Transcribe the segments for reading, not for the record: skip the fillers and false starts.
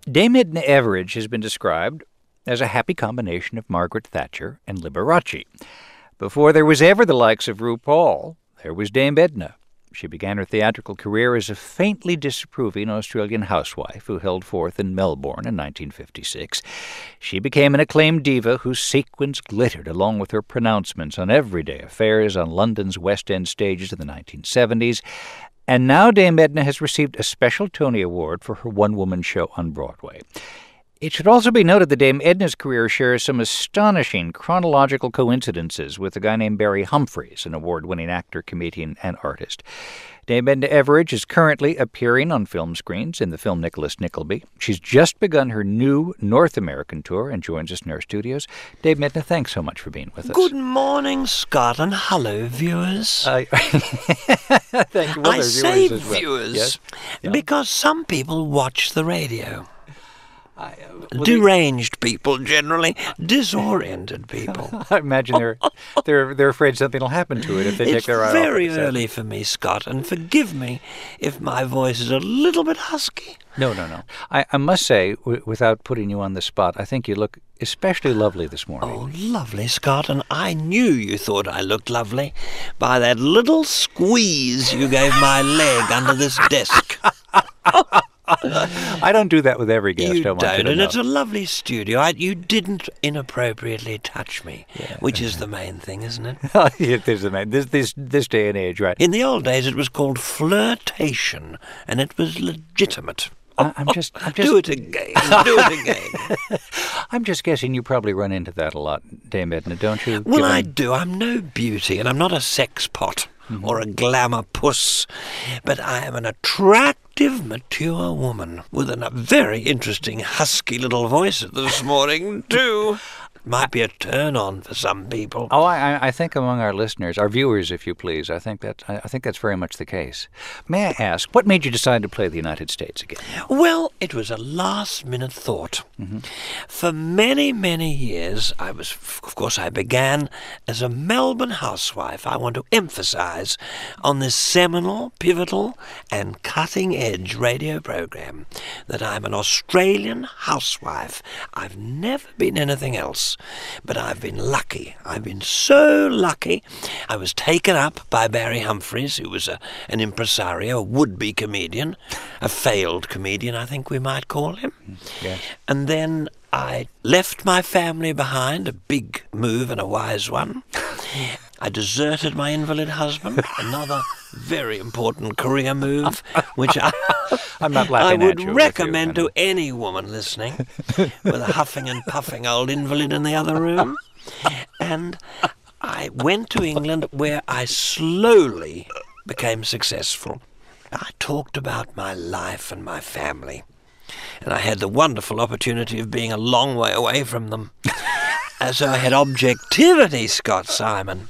Dame Edna Everage has been described as a happy combination of Margaret Thatcher and Liberace. Before there was ever the likes of RuPaul, there was Dame Edna. She began her theatrical career as a faintly disapproving Australian housewife who held forth in Melbourne in 1956. She became an acclaimed diva whose sequins glittered along with her pronouncements on everyday affairs on London's West End stages in the 1970s. And now Dame Edna has received a special Tony Award for her one-woman show on Broadway. It should also be noted that Dame Edna's career shares some astonishing chronological coincidences with a guy named Barry Humphries, an award-winning actor, comedian, and artist. Dame Edna Everage is currently appearing on film screens in the film Nicholas Nickleby. She's just begun her new North American tour and joins us in our studios. Dame Edna, thanks so much for being with us. Good morning, Scott, and hello, viewers. Thank you. Well, I say as well. viewers Yes? Yeah. because some people watch the radio. Deranged people, generally. Disoriented people. I imagine they're afraid something will happen to it if they take their eye off it. It's very early for me, Scott, and forgive me if my voice is a little bit husky. No. I must say, without putting you on the spot, I think you look especially lovely this morning. Oh, lovely, Scott, and I knew you thought I looked lovely by that little squeeze you gave my leg under this desk. I don't do that with every guest. You I want you don't, to and know. it's a lovely studio. You didn't inappropriately touch me, which is the main thing, isn't it? It is, man. This day and age, right? In the old days, it was called flirtation, and it was legitimate. I'm just Do it again. Do it again. I'm just guessing you probably run into that a lot, Dame Edna, don't you? Well, I do. I'm no beauty, and I'm not a sex pot or a glamour puss, but I am an attractive, mature woman with a very interesting, husky little voice this morning, too. Might be a turn-on for some people. Oh, I think among our listeners, our viewers, if you please, I think that's very much the case. May I ask, what made you decide to play the United States again? Well, it was a last-minute thought. For many, many years, I began as a Melbourne housewife. I want to emphasize on this seminal, pivotal, and cutting-edge radio program that I'm an Australian housewife. I've never been anything else. But I've been lucky. I've been so lucky. I was taken up by Barry Humphries, who was an impresario, a would-be comedian, a failed comedian, I think we might call him. Yes. And then I left my family behind, a big move and a wise one. I deserted my invalid husband, another very important career move, which I'm not I laughing would at you. recommend to any woman listening with a huffing and puffing old invalid in the other room. And I went to England, where I slowly became successful. I talked about my life and my family, and I had the wonderful opportunity of being a long way away from them. So I had objectivity, Scott Simon.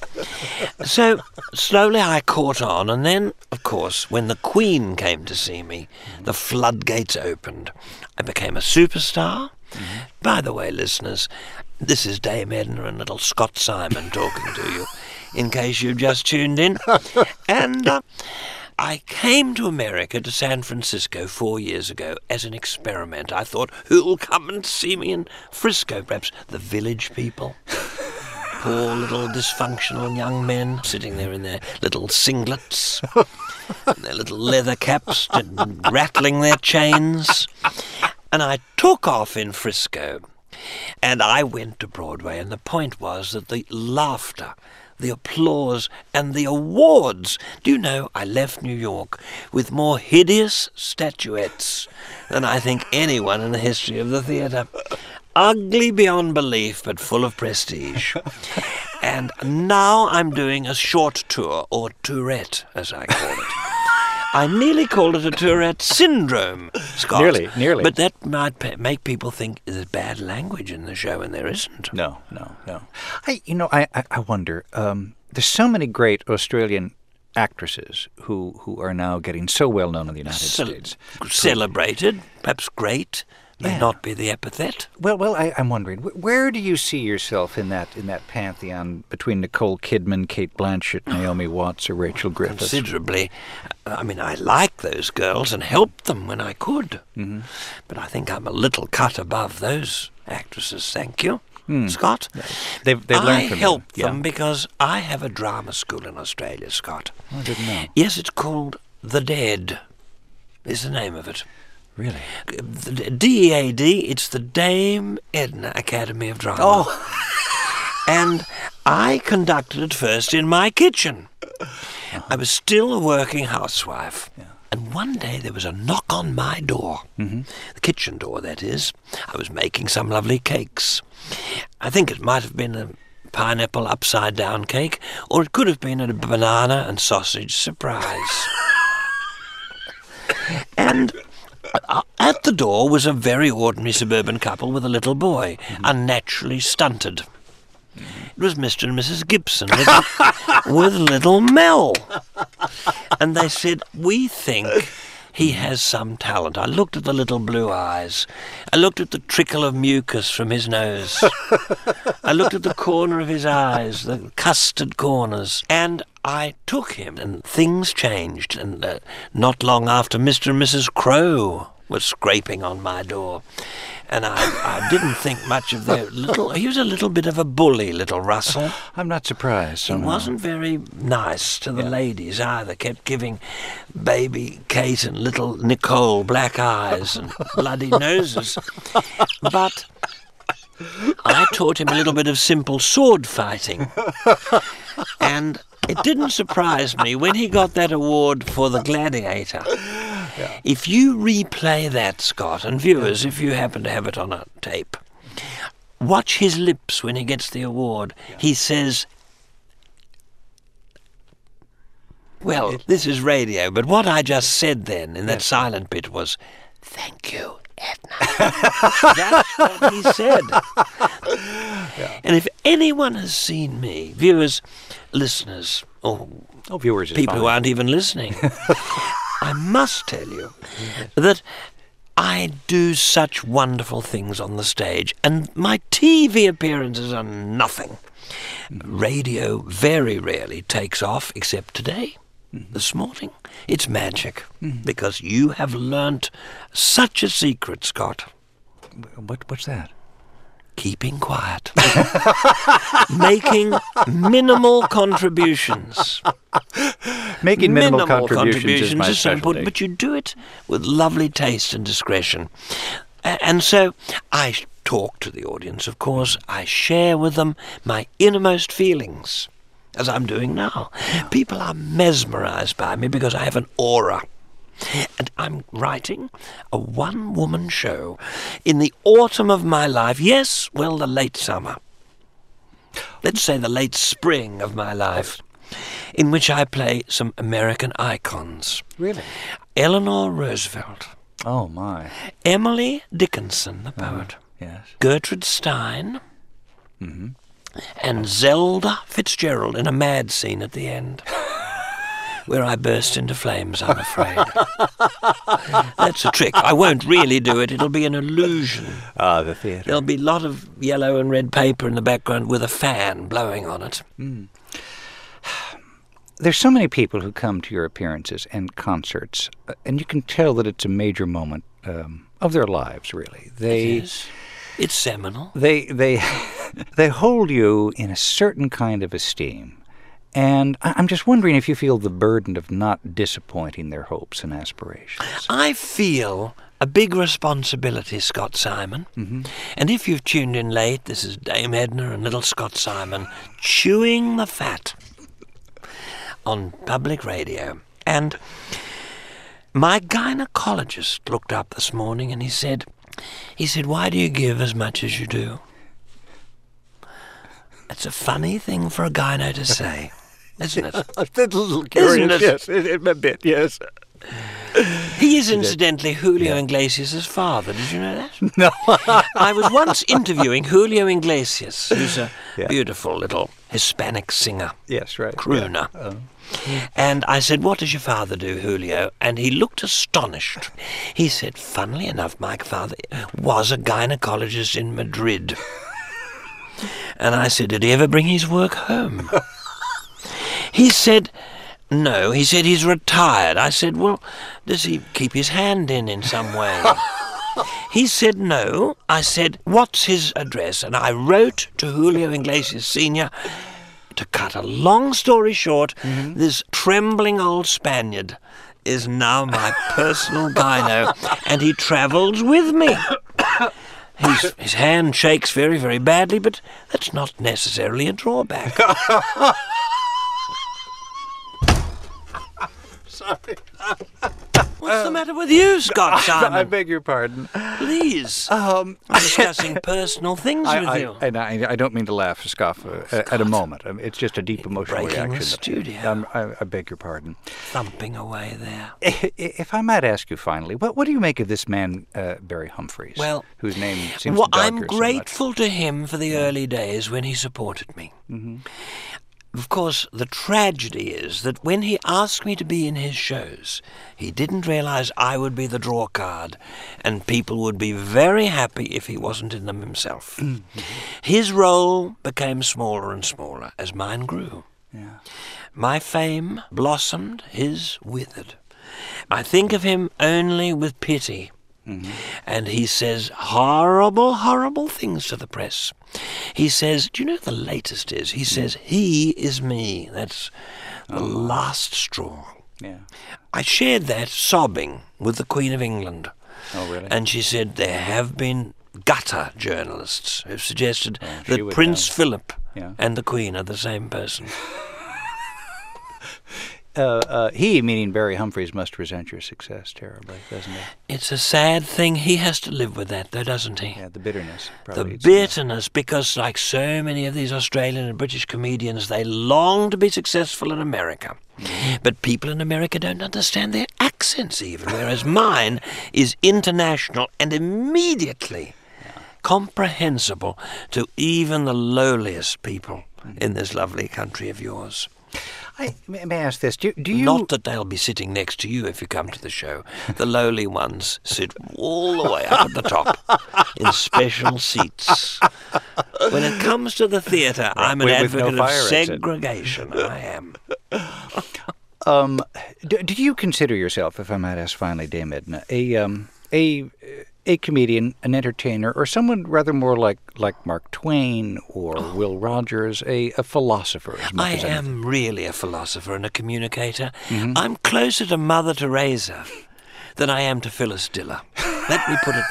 So slowly I caught on, and then, of course, when the Queen came to see me, the floodgates opened. I became a superstar. By the way, listeners, this is Dame Edna and little Scott Simon talking to you, in case you've just tuned in. And I came to America, to San Francisco, 4 years ago as an experiment. I thought, who'll come and see me in Frisco? Perhaps the village people. Poor little dysfunctional young men sitting there in their little singlets, and their little leather caps, rattling their chains. And I took off in Frisco, and I went to Broadway, and the point was that the laughter, the applause, and the awards. Do you know, I left New York with more hideous statuettes than I think anyone in the history of the theatre. Ugly beyond belief, but full of prestige. And now I'm doing a short tour, or tourette, as I call it. I nearly called it a Tourette syndrome, Scott. Nearly. But that might make people think there's bad language in the show, and there isn't. No. I wonder. There's so many great Australian actresses who are now getting so well known in the United States. Celebrated, perhaps great, may not be the epithet. Well, I'm wondering, where do you see yourself in that pantheon between Nicole Kidman, Kate Blanchett, Naomi Watts, or Rachel Griffiths? Considerably. I mean, I liked those girls and helped them when I could. Mm-hmm. But I think I'm a little cut above those actresses, thank you, Scott. They've learned from I help you. them because I have a drama school in Australia, Scott. I didn't know. Yes, it's called The Dead, is the name of it. Really? The DEAD, it's the Dame Edna Academy of Drama. Oh. And I conducted it first in my kitchen. I was still a working housewife. Yeah. And one day there was a knock on my door. Mm-hmm. The kitchen door, that is. I was making some lovely cakes. I think it might have been a pineapple upside-down cake, or it could have been a banana and sausage surprise. And at the door was a very ordinary suburban couple with a little boy, unnaturally stunted. It was Mr. and Mrs. Gibson with little Mel. And they said, we think he has some talent. I looked at the little blue eyes. I looked at the trickle of mucus from his nose. I looked at the corner of his eyes, the custard corners. And I took him, and things changed. And not long after, Mr. and Mrs. Crow was scraping on my door. And I didn't think much of their little... He was a little bit of a bully, little Russell. I'm not surprised. He wasn't very nice to the ladies either. Kept giving baby Kate and little Nicole black eyes and bloody noses. But I taught him a little bit of simple sword fighting. And it didn't surprise me when he got that award for the Gladiator. Yeah. If you replay that, Scott, and viewers, if you happen to have it on a tape, watch his lips when he gets the award. Yeah. He says, well, this is radio, but what I just said then in that silent bit was, thank you, Edna. That's what he said. Yeah. And if anyone has seen me, viewers, listeners, or viewers, people who aren't even listening, I must tell you that I do such wonderful things on the stage, and my TV appearances are nothing. Radio very rarely takes off, except today, this morning. It's magic, because you have learnt such a secret, Scott. What's that? Keeping quiet. Making minimal contributions. Making minimal contributions is my specialty. But you do it with lovely taste and discretion. And so I talk to the audience, of course. I share with them my innermost feelings, as I'm doing now. People are mesmerized by me because I have an aura. And I'm writing a one-woman show in the autumn of my life. Yes, well, the late summer. Let's say the late spring of my life, in which I play some American icons. Really? Eleanor Roosevelt. Oh, my. Emily Dickinson, the poet. Yes. Gertrude Stein. Mm-hmm. And Zelda Fitzgerald in a mad scene at the end. Where I burst into flames, I'm afraid. That's a trick. I won't really do it. It'll be an illusion. Ah, the theatre. There'll be a lot of yellow and red paper in the background with a fan blowing on it. There's so many people who come to your appearances and concerts, and you can tell that it's a major moment of their lives, really. It is. It's seminal. They hold you in a certain kind of esteem. And I'm just wondering if you feel the burden of not disappointing their hopes and aspirations. I feel a big responsibility, Scott Simon. Mm-hmm. And if you've tuned in late, this is Dame Edna and little Scott Simon chewing the fat on public radio. And my gynecologist looked up this morning and he said, why do you give as much as you do? It's a funny thing for a gyno to say. Isn't it? A little curious, yes, a bit, yes. He is incidentally Julio Iglesias' father. Did you know that? No. I was once interviewing Julio Iglesias, who's a beautiful little Hispanic singer. Yes, right. Crooner. Yeah. And I said, "What does your father do, Julio?" And he looked astonished. He said, "Funnily enough, my father was a gynecologist in Madrid." And I said, "Did he ever bring his work home?" He said, "No." He said, "He's retired." I said, "Well, does he keep his hand in some way?" He said, "No." I said, "What's his address?" And I wrote to Julio Iglesias Sr. To cut a long story short, this trembling old Spaniard is now my personal gyno, and he travels with me. His hand shakes very, very badly, but that's not necessarily a drawback. Sorry. What's the matter with you, Scott Simon? I beg your pardon. Please. I'm discussing personal things with you. I don't mean to laugh or scoff at a moment. It's just a deep emotional Breaking reaction. the studio. I beg your pardon. Thumping away there. If I might ask you finally, what do you make of this man, Barry Humphries, whose name seems to dog I'm her so grateful much? to him for the early days when he supported me. Mm-hmm. Of course, the tragedy is that when he asked me to be in his shows, he didn't realize I would be the draw card, and people would be very happy if he wasn't in them himself. Mm-hmm. His role became smaller and smaller as mine grew. Yeah. My fame blossomed, his withered. I think of him only with pity. Mm-hmm. And he says horrible, horrible things to the press. He says, do you know what the latest is? He says, "He is me." That's the last straw. Yeah. I shared that sobbing with the Queen of England. Oh, really? And she said there have been gutter journalists who've suggested that Prince Philip and the Queen are the same person. He, meaning Barry Humphries, must resent your success terribly, doesn't he? It's a sad thing. He has to live with that, though, doesn't he? Yeah, the bitterness. The bitterness, because like so many of these Australian and British comedians, they long to be successful in America. Mm-hmm. But people in America don't understand their accents even, whereas mine is international and immediately comprehensible to even the lowliest people in this lovely country of yours. May I ask this? Do you... Not that they'll be sitting next to you if you come to the show. The lowly ones sit all the way up at the top in special seats. When it comes to the theatre, I'm an advocate of segregation. I am. Do you consider yourself, if I might ask finally, Dame Edna, a comedian, an entertainer, or someone rather more like Mark Twain or Will Rogers, a philosopher? I am really a philosopher and a communicator. Mm-hmm. I'm closer to Mother Teresa than I am to Phyllis Diller. Let me put it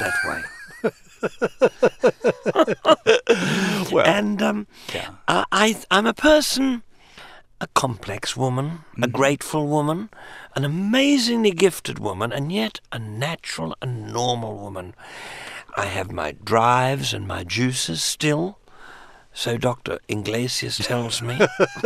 that way. Well, and I'm a person, a complex woman, a grateful woman, an amazingly gifted woman, and yet a natural and normal woman. I have my drives and my juices still, so Dr. Iglesias tells me.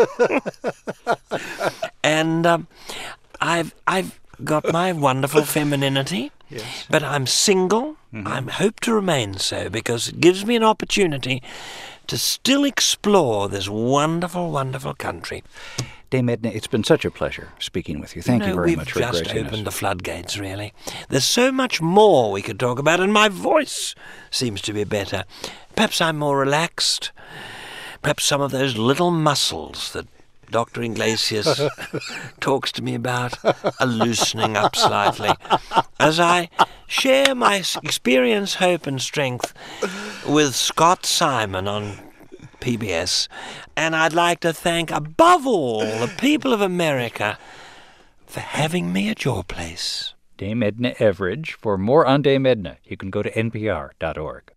And I've got my wonderful femininity, but I'm single. Mm-hmm. I hope to remain so because it gives me an opportunity to still explore this wonderful, wonderful country. Dame Edna, it's been such a pleasure speaking with you. Thank you very much for gracing us. We've just opened the floodgates, really. There's so much more we could talk about, and my voice seems to be better. Perhaps I'm more relaxed. Perhaps some of those little muscles that Dr. Iglesias talks to me about are loosening up slightly as I share my experience, hope, and strength with Scott Simon on PBS. And I'd like to thank, above all, the people of America for having me at your place. Dame Edna Everage. For more on Dame Edna, you can go to npr.org.